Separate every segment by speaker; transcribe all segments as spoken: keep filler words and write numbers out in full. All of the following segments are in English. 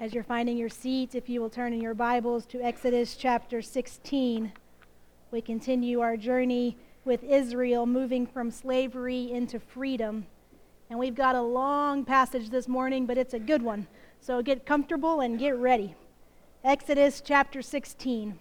Speaker 1: As you're finding your seat, if you will turn in your Bibles to Exodus chapter sixteen, we continue our journey with Israel moving from slavery into freedom. And we've got a long passage this morning, but it's a good one. So get comfortable and get ready. Exodus chapter sixteen.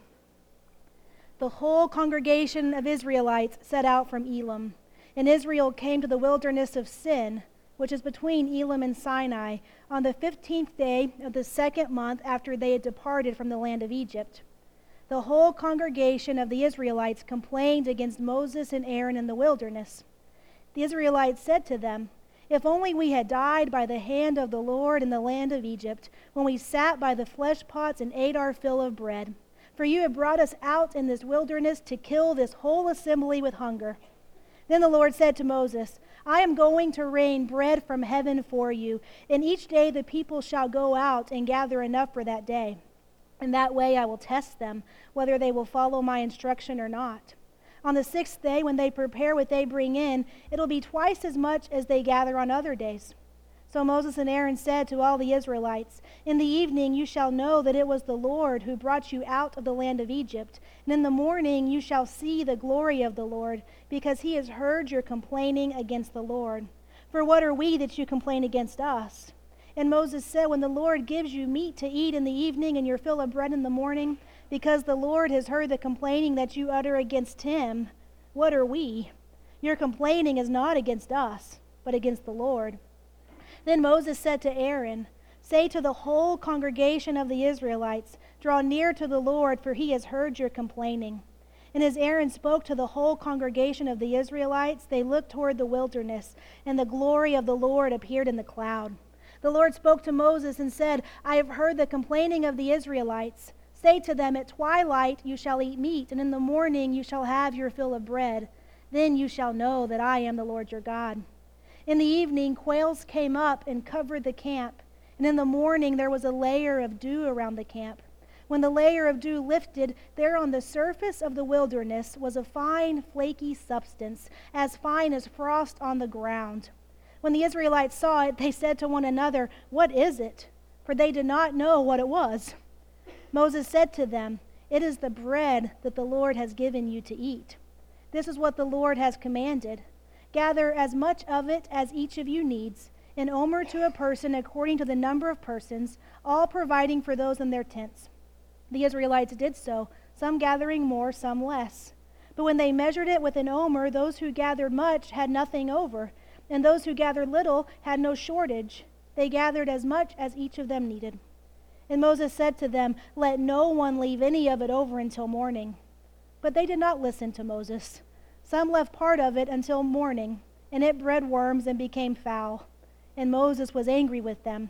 Speaker 1: The whole congregation of Israelites set out from Elim, and Israel came to the wilderness of Sin, which is between Elim and Sinai, on the fifteenth day of the second month after they had departed from the land of Egypt. The whole congregation of the Israelites complained against Moses and Aaron in the wilderness. The Israelites said to them, "If only we had died by the hand of the Lord in the land of Egypt, when we sat by the flesh pots and ate our fill of bread. For you have brought us out in this wilderness to kill this whole assembly with hunger." Then the Lord said to Moses, "I am going to rain bread from heaven for you, and each day the people shall go out and gather enough for that day. In that way I will test them, whether they will follow my instruction or not. On the sixth day, when they prepare what they bring in, it'll be twice as much as they gather on other days." So Moses and Aaron said to all the Israelites, "In the evening you shall know that it was the Lord who brought you out of the land of Egypt, and in the morning you shall see the glory of the Lord, because he has heard your complaining against the Lord. For what are we that you complain against us?" And Moses said, "When the Lord gives you meat to eat in the evening and your fill of bread in the morning, because the Lord has heard the complaining that you utter against him, what are we? Your complaining is not against us, but against the Lord." Then Moses said to Aaron, "Say to the whole congregation of the Israelites, 'Draw near to the Lord, for he has heard your complaining.'" And as Aaron spoke to the whole congregation of the Israelites, they looked toward the wilderness, and the glory of the Lord appeared in the cloud. The Lord spoke to Moses and said, "I have heard the complaining of the Israelites. Say to them, at twilight you shall eat meat, and in the morning you shall have your fill of bread. Then you shall know that I am the Lord your God." In the evening, quails came up and covered the camp, and in the morning there was a layer of dew around the camp. When the layer of dew lifted, there on the surface of the wilderness was a fine, flaky substance, as fine as frost on the ground. When the Israelites saw it, they said to one another, "What is it?" For they did not know what it was. Moses said to them, "It is the bread that the Lord has given you to eat. This is what the Lord has commanded. Gather as much of it as each of you needs, an omer to a person according to the number of persons, all providing for those in their tents." The Israelites did so, some gathering more, some less. But when they measured it with an omer, those who gathered much had nothing over, and those who gathered little had no shortage. They gathered as much as each of them needed. And Moses said to them, "Let no one leave any of it over until morning." But they did not listen to Moses. Some left part of it until morning, and it bred worms and became foul. And Moses was angry with them.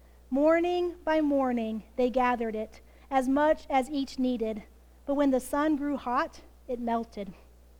Speaker 1: Morning by morning they gathered it, as much as each needed. But when the sun grew hot, it melted.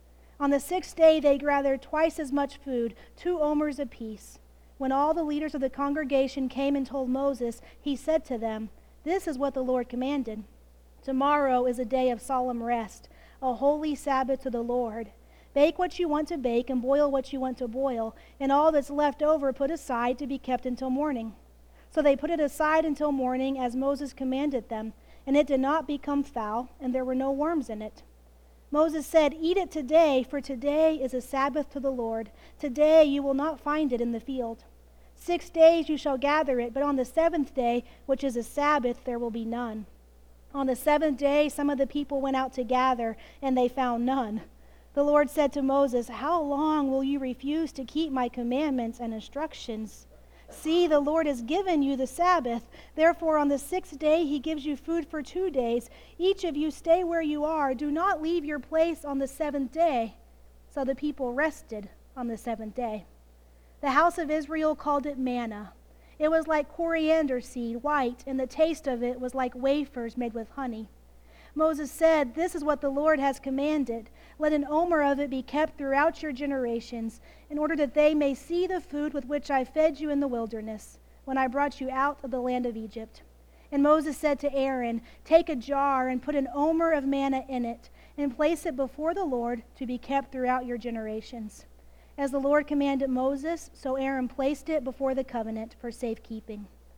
Speaker 1: On the sixth day they gathered twice as much food, two omers apiece. When all the leaders of the congregation came and told Moses, he said to them, "This is what the Lord commanded. Tomorrow is a day of solemn rest, a holy Sabbath to the Lord. Bake what you want to bake and boil what you want to boil, and all that's left over put aside to be kept until morning." So they put it aside until morning as Moses commanded them, and it did not become foul, and there were no worms in it. Moses said, "Eat it today, for today is a Sabbath to the Lord. Today you will not find it in the field. Six days you shall gather it, but on the seventh day, which is a Sabbath, there will be none." On the seventh day some of the people went out to gather, and they found none. The Lord said to Moses, "How long will you refuse to keep my commandments and instructions? See, the Lord has given you the Sabbath. Therefore, on the sixth day he gives you food for two days. Each of you stay where you are. Do not leave your place on the seventh day." So the people rested on the seventh day. The house of Israel called it manna. It was like coriander seed, white, and the taste of it was like wafers made with honey. Moses said, "This is what the Lord has commanded. Let an omer of it be kept throughout your generations, in order that they may see the food with which I fed you in the wilderness, when I brought you out of the land of Egypt." And Moses said to Aaron, "Take a jar and put an omer of manna in it, and place it before the Lord to be kept throughout your generations." As the Lord commanded Moses, so Aaron placed it before the covenant for safekeeping.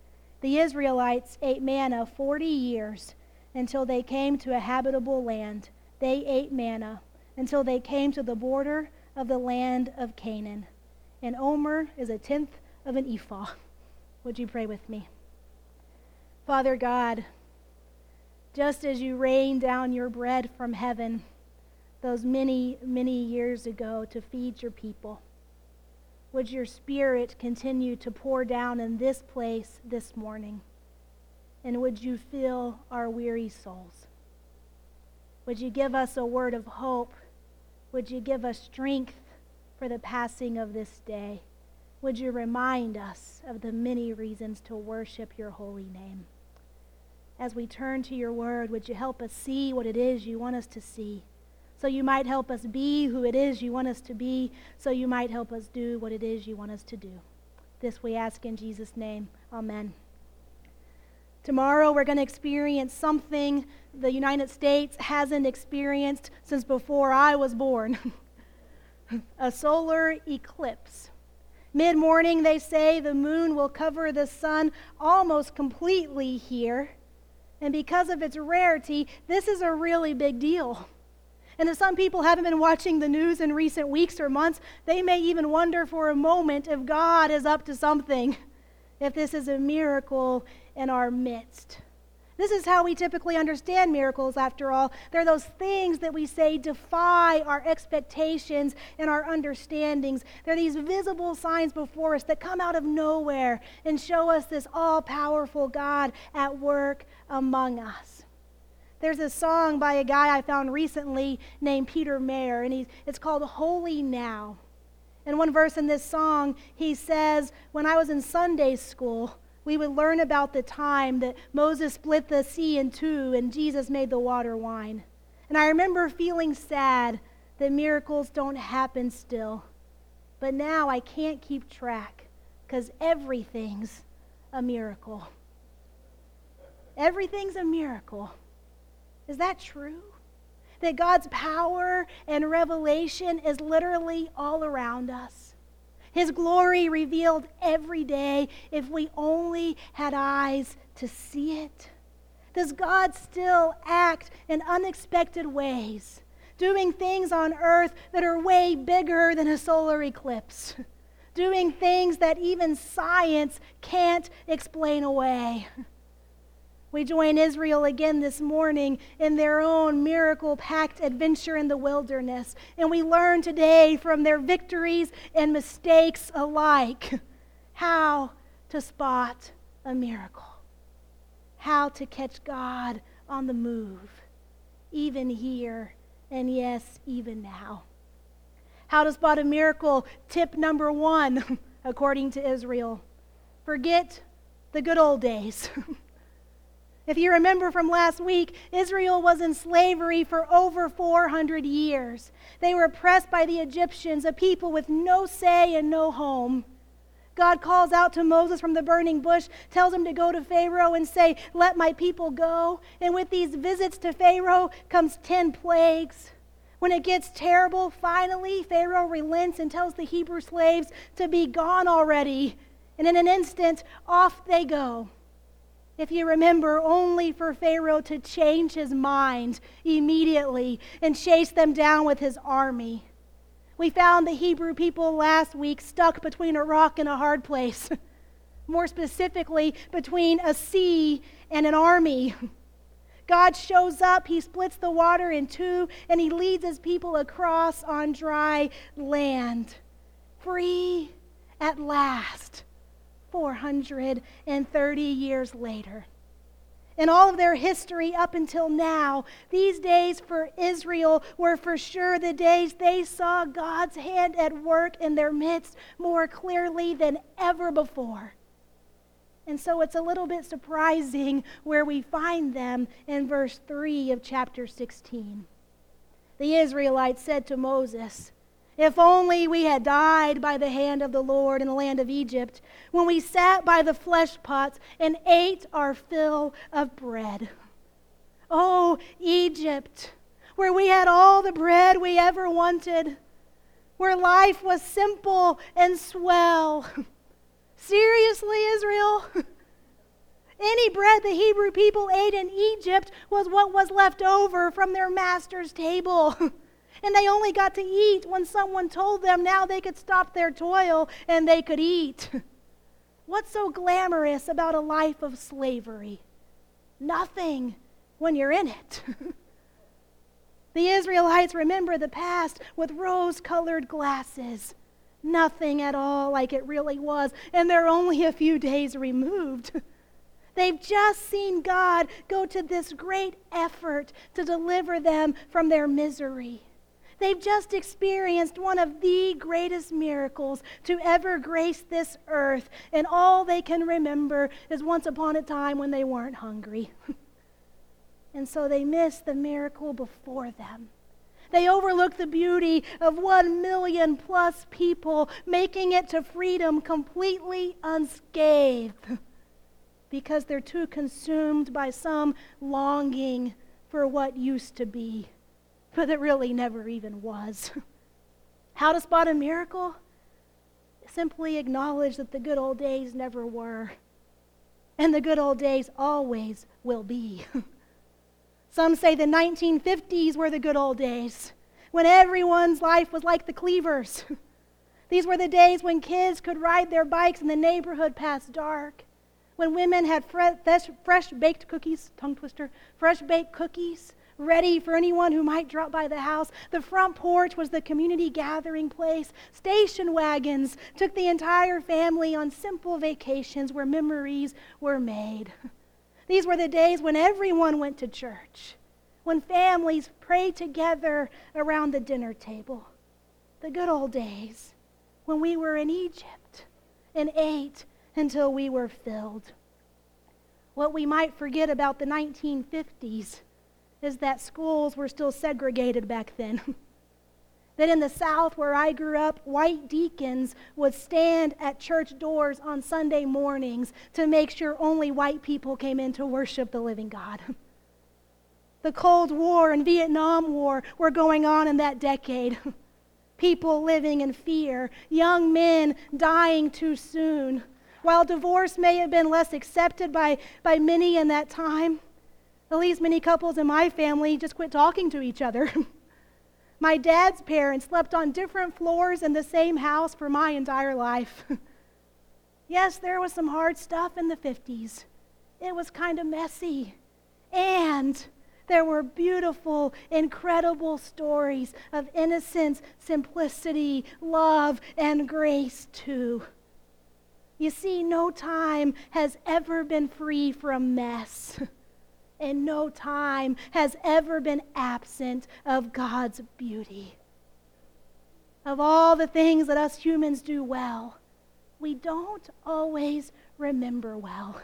Speaker 1: The Israelites ate manna forty years until they came to a habitable land. They ate manna until they came to the border of the land of Canaan. An omer is a tenth of an ephah. Would you pray with me? Father God, just as you rained down your bread from heaven those many, many years ago to feed your people, would your Spirit continue to pour down in this place this morning? And would you fill our weary souls? Would you give us a word of hope? Would you give us strength for the passing of this day? Would you remind us of the many reasons to worship your holy name? As we turn to your word, would you help us see what it is you want us to see? So you might help us be who it is you want us to be, so you might help us do what it is you want us to do. This we ask in Jesus' name. Amen. Tomorrow we're going to experience something the United States hasn't experienced since before I was born. A solar eclipse. Mid-morning, they say, the moon will cover the sun almost completely here. And because of its rarity, this is a really big deal. And if some people haven't been watching the news in recent weeks or months, they may even wonder for a moment if God is up to something, if this is a miracle in our midst. This is how we typically understand miracles, after all. They're those things that we say defy our expectations and our understandings. They're these visible signs before us that come out of nowhere and show us this all-powerful God at work among us. There's a song by a guy I found recently named Peter Mayer, and he's, it's called Holy Now. In one verse in this song, he says, when I was in Sunday school, we would learn about the time that Moses split the sea in two and Jesus made the water wine. And I remember feeling sad that miracles don't happen still. But now I can't keep track because everything's a miracle. Everything's a miracle. Is that true? That God's power and revelation is literally all around us. His glory revealed every day if we only had eyes to see it. Does God still act in unexpected ways, doing things on earth that are way bigger than a solar eclipse, doing things that even science can't explain away? We join Israel again this morning in their own miracle-packed adventure in the wilderness. And we learn today from their victories and mistakes alike how to spot a miracle, how to catch God on the move, even here and yes, even now. How to spot a miracle, tip number one, according to Israel. Forget the good old days. If you remember from last week, Israel was in slavery for over four hundred years. They were oppressed by the Egyptians, a people with no say and no home. God calls out to Moses from the burning bush, tells him to go to Pharaoh and say, "Let my people go." And with these visits to Pharaoh comes ten plagues. When it gets terrible, finally, Pharaoh relents and tells the Hebrew slaves to be gone already. And in an instant, off they go. If you remember, only for Pharaoh to change his mind immediately and chase them down with his army. We found the Hebrew people last week stuck between a rock and a hard place. More specifically, between a sea and an army. God shows up, he splits the water in two, and he leads his people across on dry land. Free at last. four hundred thirty years later. In all of their history up until now, these days for Israel were for sure the days they saw God's hand at work in their midst more clearly than ever before. And so it's a little bit surprising where we find them in verse three of chapter sixteen. The Israelites said to Moses, "If only we had died by the hand of the Lord in the land of Egypt, when we sat by the flesh pots and ate our fill of bread. Oh, Egypt, where we had all the bread we ever wanted, where life was simple and swell." Seriously, Israel? any bread the Hebrew people ate in Egypt was what was left over from their master's table. And they only got to eat when someone told them now they could stop their toil and they could eat. What's so glamorous about a life of slavery? Nothing when you're in it. The Israelites remember the past with rose-colored glasses. Nothing at all like it really was, and they're only a few days removed. They've just seen God go to this great effort to deliver them from their misery. They've just experienced one of the greatest miracles to ever grace this earth, and all they can remember is once upon a time when they weren't hungry. And so they miss the miracle before them. They overlook the beauty of one million plus people making it to freedom completely unscathed because they're too consumed by some longing for what used to be, but it really never even was. How to spot a miracle? Simply acknowledge that the good old days never were, and the good old days always will be. Some say the nineteen fifties were the good old days, when everyone's life was like the Cleavers. These were the days when kids could ride their bikes in the neighborhood past dark, when women had fresh, fresh-baked cookies, tongue twister, fresh-baked cookies, ready for anyone who might drop by the house. The front porch was the community gathering place. Station wagons took the entire family on simple vacations where memories were made. These were the days when everyone went to church, when families prayed together around the dinner table. The good old days when we were in Egypt and ate until we were filled. What we might forget about the nineteen fifties is that schools were still segregated back then. That in the South where I grew up, white deacons would stand at church doors on Sunday mornings to make sure only white people came in to worship the living God. The Cold War and Vietnam War were going on in that decade. People living in fear, young men dying too soon. While divorce may have been less accepted by, by many in that time, at least many couples in my family just quit talking to each other. My dad's parents slept on different floors in the same house for my entire life. Yes, there was some hard stuff in the fifties. It was kind of messy. And there were beautiful, incredible stories of innocence, simplicity, love, and grace too. You see, no time has ever been free from mess. And no time has ever been absent of God's beauty. Of all the things that us humans do well, we don't always remember well.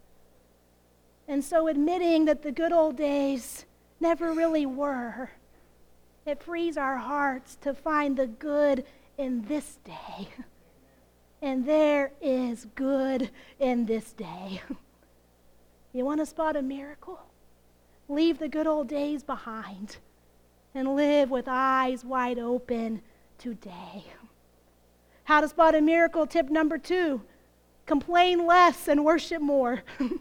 Speaker 1: And so admitting that the good old days never really were, it frees our hearts to find the good in this day. And there is good in this day. You want to spot a miracle? Leave the good old days behind and live with eyes wide open today. How to spot a miracle, tip number two, complain less and worship more.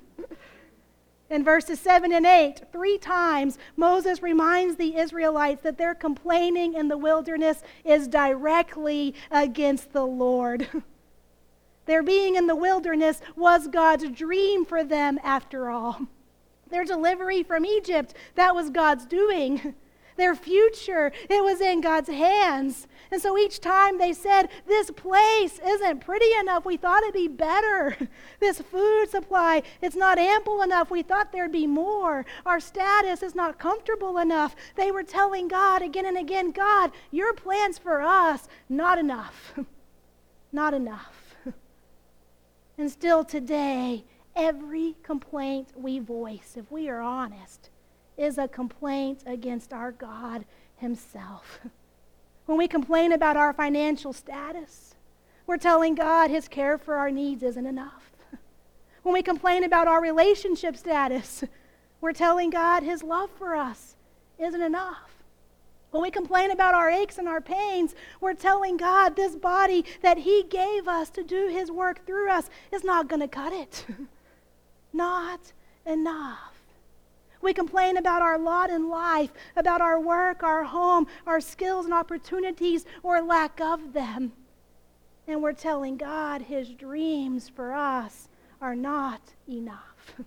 Speaker 1: In verses seven and eight, three times Moses reminds the Israelites that their complaining in the wilderness is directly against the Lord. Their being in the wilderness was God's dream for them after all. Their delivery from Egypt, that was God's doing. Their future, it was in God's hands. And so each time they said, this place isn't pretty enough. We thought it'd be better. This food supply, it's not ample enough. We thought there'd be more. Our status is not comfortable enough. They were telling God again and again, God, your plans for us, not enough. Not enough. And still today, every complaint we voice, if we are honest, is a complaint against our God himself. When we complain about our financial status, we're telling God his care for our needs isn't enough. When we complain about our relationship status, we're telling God his love for us isn't enough. When we complain about our aches and our pains, we're telling God this body that he gave us to do his work through us is not going to cut it. not enough. We complain about our lot in life, about our work, our home, our skills and opportunities, or lack of them. And we're telling God his dreams for us are not enough.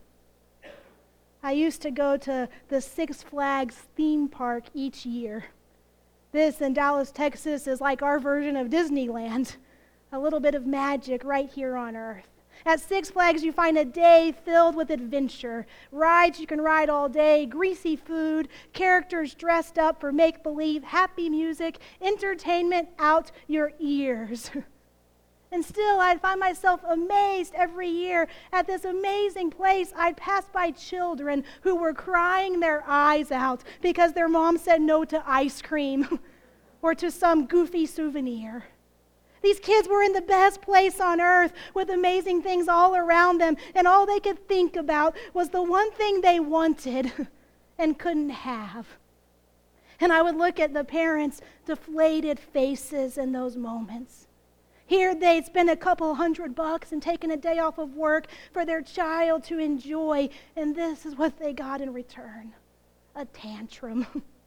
Speaker 1: I used to go to the Six Flags theme park each year. This in Dallas, Texas is like our version of Disneyland. A little bit of magic right here on earth. At Six Flags, you find a day filled with adventure. Rides you can ride all day, greasy food, characters dressed up for make-believe, happy music, entertainment out your ears. And still, I'd find myself amazed every year at this amazing place. I'd pass by children who were crying their eyes out because their mom said no to ice cream or to some goofy souvenir. These kids were in the best place on earth with amazing things all around them, and all they could think about was the one thing they wanted and couldn't have. And I would look at the parents' deflated faces in those moments. Here they'd spend a couple hundred bucks and taken a day off of work for their child to enjoy, and this is what they got in return: a tantrum.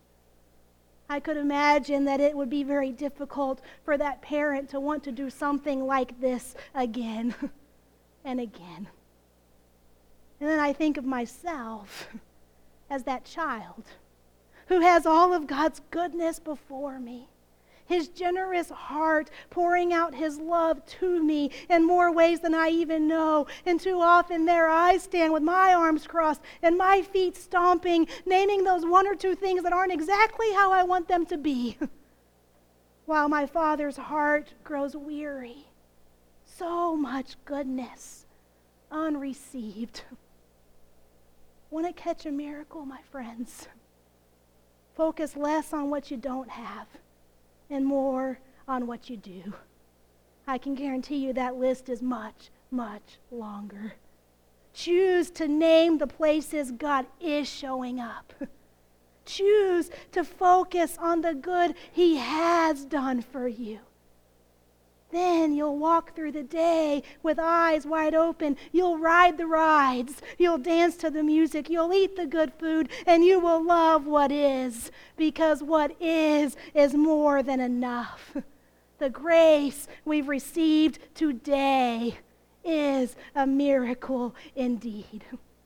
Speaker 1: I could imagine that it would be very difficult for that parent to want to do something like this again and again. And then I think of myself as that child who has all of God's goodness before me, his generous heart pouring out his love to me in more ways than I even know. And too often there I stand with my arms crossed and my feet stomping, naming those one or two things that aren't exactly how I want them to be, while my Father's heart grows weary. So much goodness unreceived. Want to catch a miracle, my friends? Focus less on what you don't have and more on what you do. I can guarantee you that list is much, much longer. Choose to name the places God is showing up. Choose to focus on the good he has done for you. Then you'll walk through the day with eyes wide open. You'll ride the rides. You'll dance to the music. You'll eat the good food. And you will love what is, because what is is more than enough. The grace we've received today is a miracle indeed.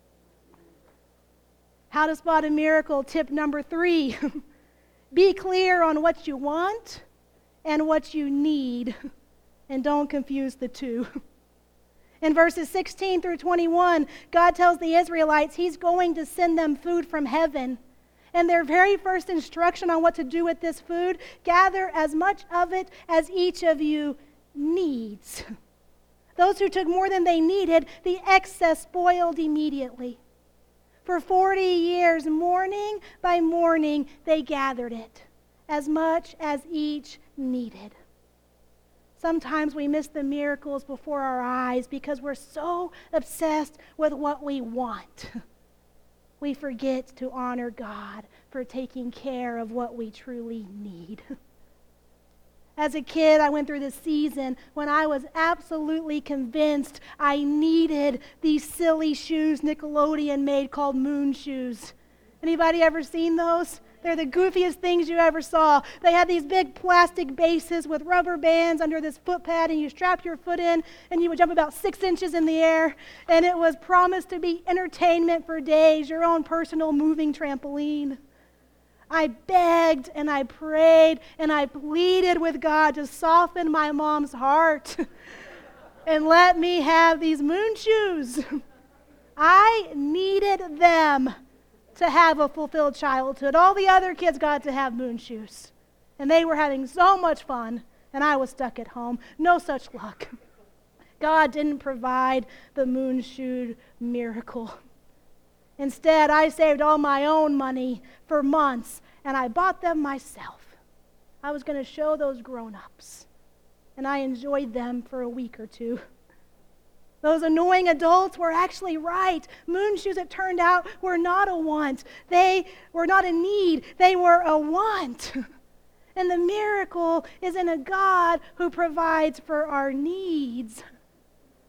Speaker 1: How to spot a miracle, tip number three. Be clear on what you want and what you need. And don't confuse the two. In verses sixteen through twenty-one, God tells the Israelites he's going to send them food from heaven. And their very first instruction on what to do with this food: gather as much of it as each of you needs. Those who took more than they needed, the excess spoiled immediately. For forty years, morning by morning, they gathered it, as much as each needed. Sometimes we miss the miracles before our eyes because we're so obsessed with what we want. We forget to honor God for taking care of what we truly need. As a kid, I went through this season when I was absolutely convinced I needed these silly shoes Nickelodeon made called Moon Shoes. Anybody ever seen those? They're the goofiest things you ever saw. They had these big plastic bases with rubber bands under this foot pad, and you strap your foot in, and you would jump about six inches in the air, and it was promised to be entertainment for days, your own personal moving trampoline. I begged, and I prayed, and I pleaded with God to soften my mom's heart and let me have these moon shoes. I needed them to have a fulfilled childhood. All the other kids got to have moon shoes, and they were having so much fun, and I was stuck at home. No such luck. God didn't provide the moon shoe miracle. Instead, I saved all my own money for months, and I bought them myself. I was going to show those grown-ups, and I enjoyed them for a week or two. Those annoying adults were actually right. Moon shoes, it turned out, were not a want. They were not a need. They were a want. And the miracle is in a God who provides for our needs.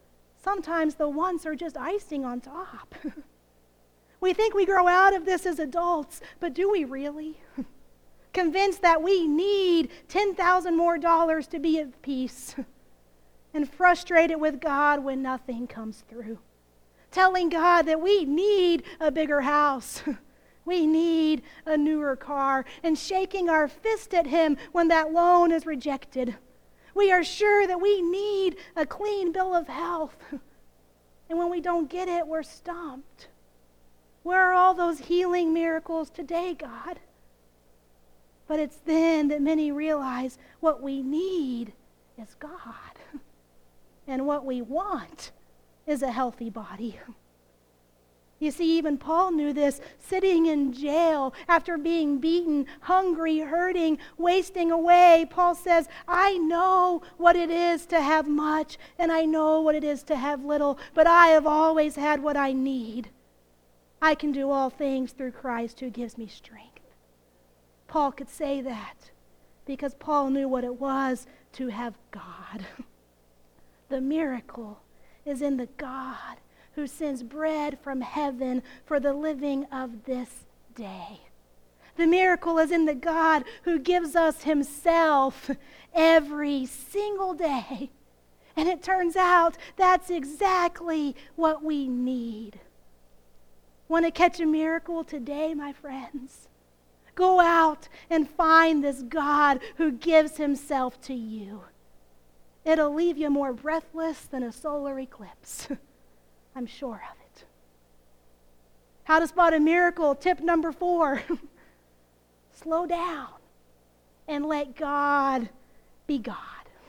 Speaker 1: sometimes the wants are just icing on top. We think we grow out of this as adults, but do we really? Convinced that we need ten thousand more dollars to be at peace, and frustrated with God when nothing comes through. Telling God that we need a bigger house, we need a newer car, and shaking our fist at Him when that loan is rejected. We are sure that we need a clean bill of health, and when we don't get it, we're stumped. Where are all those healing miracles today, God? But it's then that many realize what we need is God. And what we want is a healthy body. You see, even Paul knew this, sitting in jail after being beaten, hungry, hurting, wasting away. Paul says, I know what it is to have much, and I know what it is to have little, but I have always had what I need. I can do all things through Christ who gives me strength. Paul could say that because Paul knew what it was to have God. The miracle is in the God who sends bread from heaven for the living of this day. The miracle is in the God who gives us Himself every single day. And it turns out that's exactly what we need. Want to catch a miracle today, my friends? Go out and find this God who gives Himself to you. It'll leave you more breathless than a solar eclipse. I'm sure of it. How to spot a miracle, tip number four. Slow down and let God be God.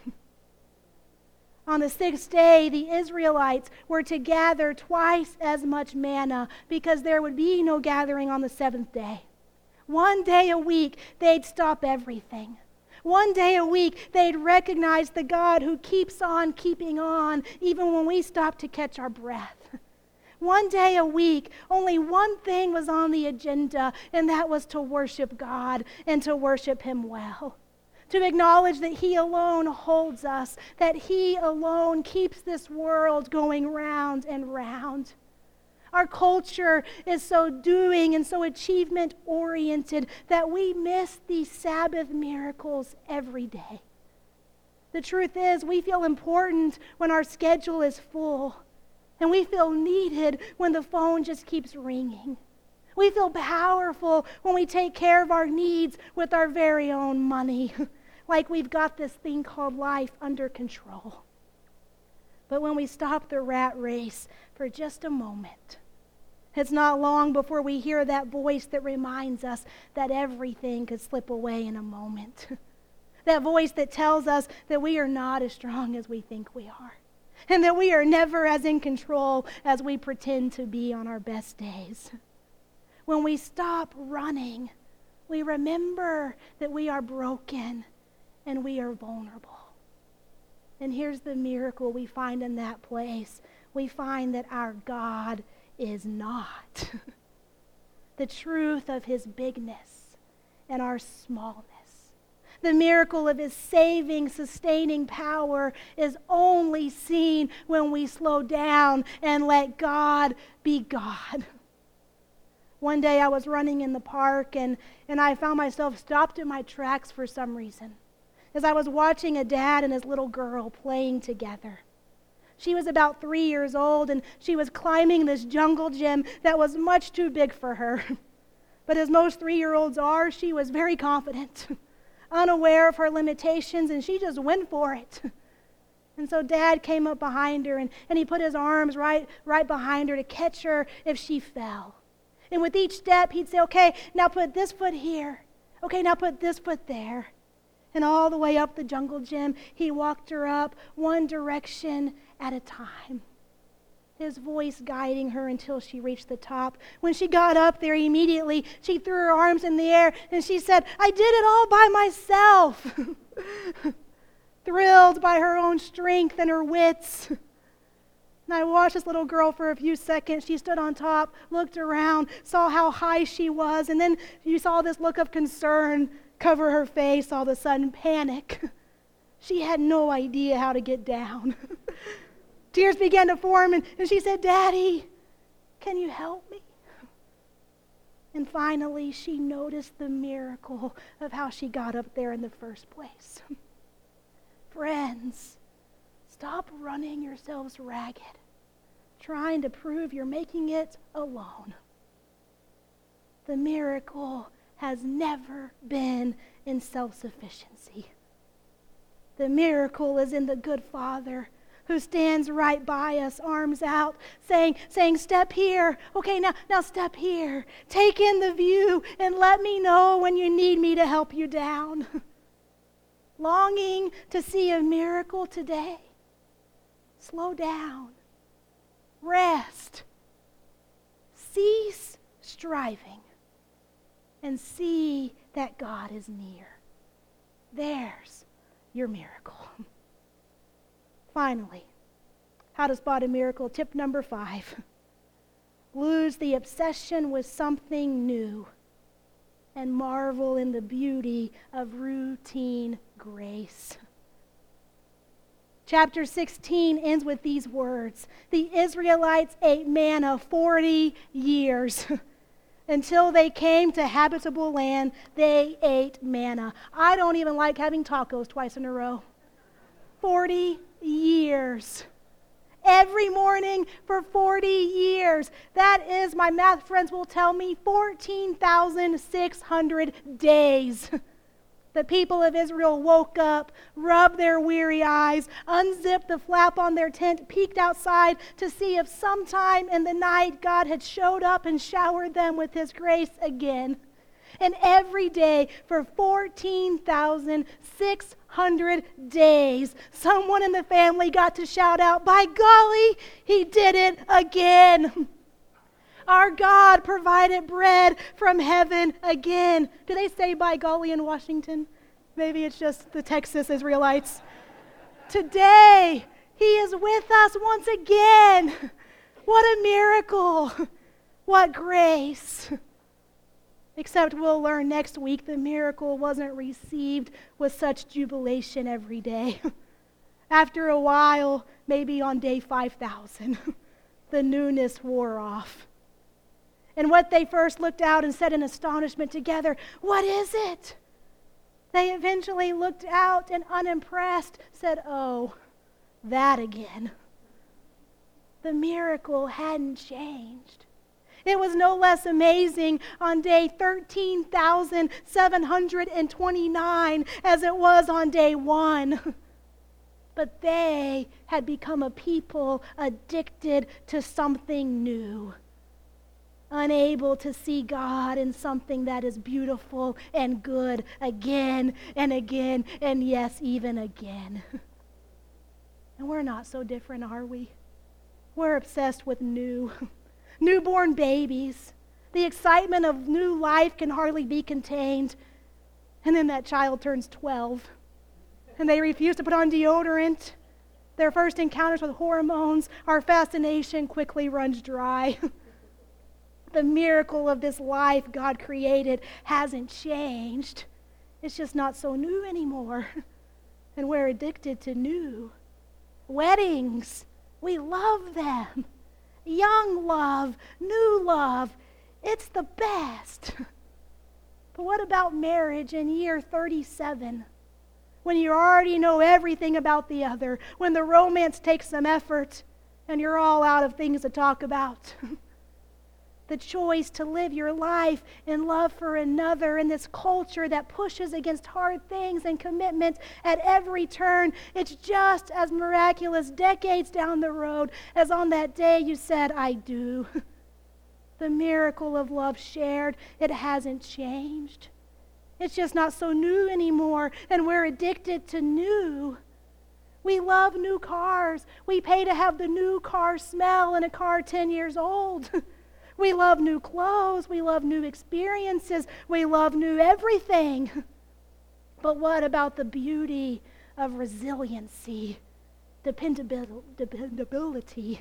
Speaker 1: On the sixth day, the Israelites were to gather twice as much manna because there would be no gathering on the seventh day. One day a week, they'd stop everything. One day a week, they'd recognize the God who keeps on keeping on even when we stop to catch our breath. One day a week, only one thing was on the agenda, and that was to worship God and to worship Him well. To acknowledge that He alone holds us, that He alone keeps this world going round and round. Our culture is so doing and so achievement-oriented that we miss these Sabbath miracles every day. The truth is, we feel important when our schedule is full, and we feel needed when the phone just keeps ringing. We feel powerful when we take care of our needs with our very own money, like we've got this thing called life under control. But when we stop the rat race for just a moment, it's not long before we hear that voice that reminds us that everything could slip away in a moment. That voice that tells us that we are not as strong as we think we are, and that we are never as in control as we pretend to be on our best days. When we stop running, we remember that we are broken and we are vulnerable. And here's the miracle we find in that place. We find that our God is not. The truth of His bigness and our smallness. The miracle of His saving, sustaining power is only seen when we slow down and let God be God. One day I was running in the park and, and I found myself stopped in my tracks for some reason as I was watching a dad and his little girl playing together. She was about three years old, and she was climbing this jungle gym that was much too big for her. But as most three-year-olds are, she was very confident, unaware of her limitations, and she just went for it. And so Dad came up behind her, and, and he put his arms right, right behind her to catch her if she fell. And with each step, he'd say, okay, now put this foot here. Okay, now put this foot there. And all the way up the jungle gym, he walked her up one direction at a time, His voice guiding her until she reached the top. When she got up there, immediately she threw her arms in the air and she said, I did it all by myself. Thrilled by her own strength and her wits. And I watched this little girl for a few seconds. She stood on top, looked around, saw how high she was, and then you saw this look of concern cover her face, all of a sudden panic. She had no idea how to get down. Tears began to form, and, and she said, Daddy, can you help me? And finally, she noticed the miracle of how she got up there in the first place. Friends, stop running yourselves ragged, trying to prove you're making it alone. The miracle has never been in self-sufficiency. The miracle is in the good Father who stands right by us, arms out, saying, saying, step here. Okay, now, now step here. Take in the view and let me know when you need me to help you down. Longing to see a miracle today? Slow down. Rest. Cease striving and see that God is near. There's your miracle. Finally, how to spot a miracle. Tip number five. Lose the obsession with something new and marvel in the beauty of routine grace. Chapter sixteen ends with these words. The Israelites ate manna forty years. Until they came to habitable land, they ate manna. I don't even like having tacos twice in a row. Forty years. Every morning for forty years. That is, my math friends will tell me, fourteen thousand six hundred days. The people of Israel woke up, rubbed their weary eyes, unzipped the flap on their tent, peeked outside to see if sometime in the night God had showed up and showered them with His grace again. And every day for fourteen thousand six hundred days, someone in the family got to shout out, by golly, He did it again. Our God provided bread from heaven again. Do they say by golly in Washington? Maybe it's just the Texas Israelites. Today, He is with us once again. What a miracle. What grace. Except we'll learn next week the miracle wasn't received with such jubilation every day. After a while, maybe on day five thousand, the newness wore off. And what they first looked out and said in astonishment together, what is it? They eventually looked out and unimpressed said, oh, that again. The miracle hadn't changed. It was no less amazing on day thirteen thousand seven hundred twenty-nine as it was on day one. But they had become a people addicted to something new, unable to see God in something that is beautiful and good again and again and yes, even again. And we're not so different, are we? We're obsessed with new. Newborn babies. The excitement of new life can hardly be contained. And then that child turns twelve. And they refuse to put on deodorant. Their first encounters with hormones, our fascination quickly runs dry. The miracle of this life God created hasn't changed. It's just not so new anymore. And we're addicted to new. Weddings, we love them. Young love, new love, it's the best. But what about marriage in year thirty-seven? When you already know everything about the other, when the romance takes some effort and you're all out of things to talk about. The choice to live your life in love for another in this culture that pushes against hard things and commitment at every turn. It's just as miraculous decades down the road as on that day you said, I do. The miracle of love shared, it hasn't changed. It's just not so new anymore, and we're addicted to new. We love new cars. We pay to have the new car smell in a car ten years old. We love new clothes. We love new experiences. We love new everything. But what about the beauty of resiliency, dependability, dependability,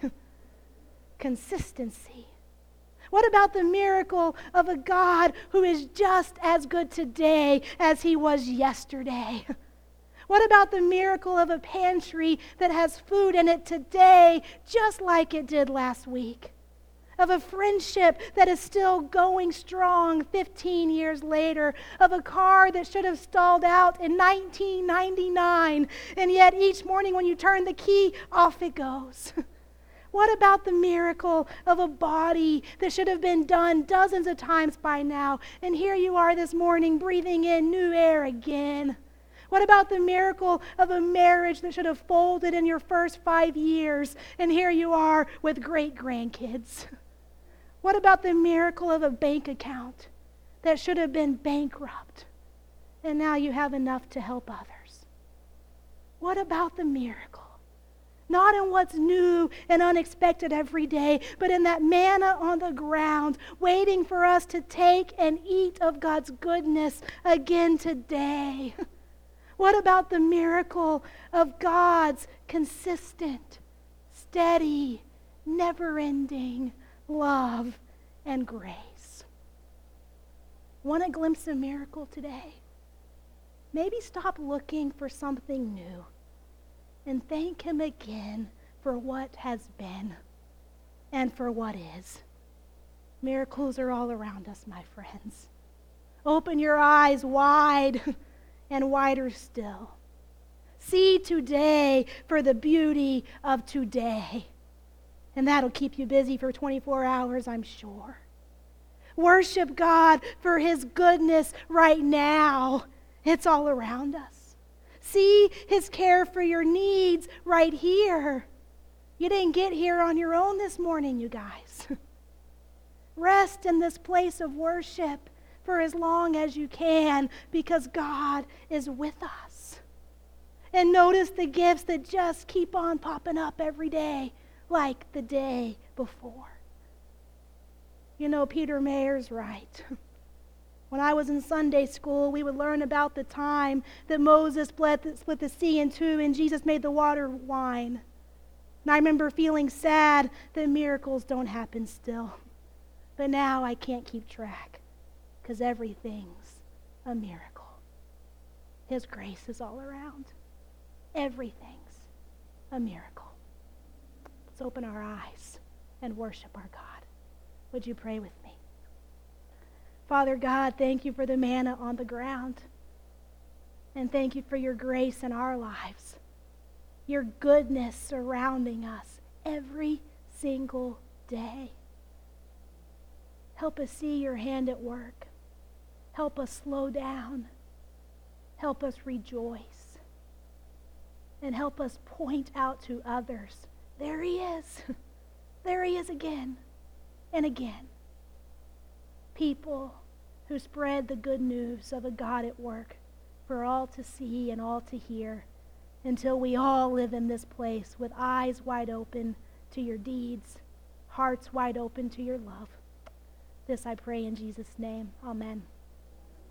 Speaker 1: consistency? What about the miracle of a God who is just as good today as He was yesterday? What about the miracle of a pantry that has food in it today, just like it did last week? Of a friendship that is still going strong fifteen years later, of a car that should have stalled out in nineteen ninety-nine, and yet each morning when you turn the key, off it goes. What about the miracle of a body that should have been done dozens of times by now, and here you are this morning breathing in new air again? What about the miracle of a marriage that should have folded in your first five years, and here you are with great grandkids? What about the miracle of a bank account that should have been bankrupt, and now you have enough to help others? What about the miracle? Not in what's new and unexpected every day, but in that manna on the ground, waiting for us to take and eat of God's goodness again today. What about the miracle of God's consistent, steady, never-ending love and grace? Want a glimpse of miracle today? Maybe stop looking for something new and thank him again for what has been and for what is. Miracles are all around us, my friends. Open your eyes wide and wider still. See today for the beauty of today. And that'll keep you busy for twenty-four hours, I'm sure. Worship God for his goodness right now. It's all around us. See his care for your needs right here. You didn't get here on your own this morning, you guys. Rest in this place of worship for as long as you can, because God is with us. And notice the gifts that just keep on popping up every day, like the day before. You know, Peter Mayer's right. When I was in Sunday school, we would learn about the time that Moses split the, split the sea in two and Jesus made the water wine. And I remember feeling sad that miracles don't happen still. But now I can't keep track because everything's a miracle. His grace is all around. Everything's a miracle. Let's open our eyes and worship our God. Would you pray with me? Father God, thank you for the manna on the ground. And thank you for your grace in our lives. Your goodness surrounding us every single day. Help us see your hand at work. Help us slow down. Help us rejoice. And help us point out to others, there he is. There he is again and again. People who spread the good news of a God at work for all to see and all to hear, until we all live in this place with eyes wide open to your deeds, hearts wide open to your love. This I pray in Jesus' name. Amen.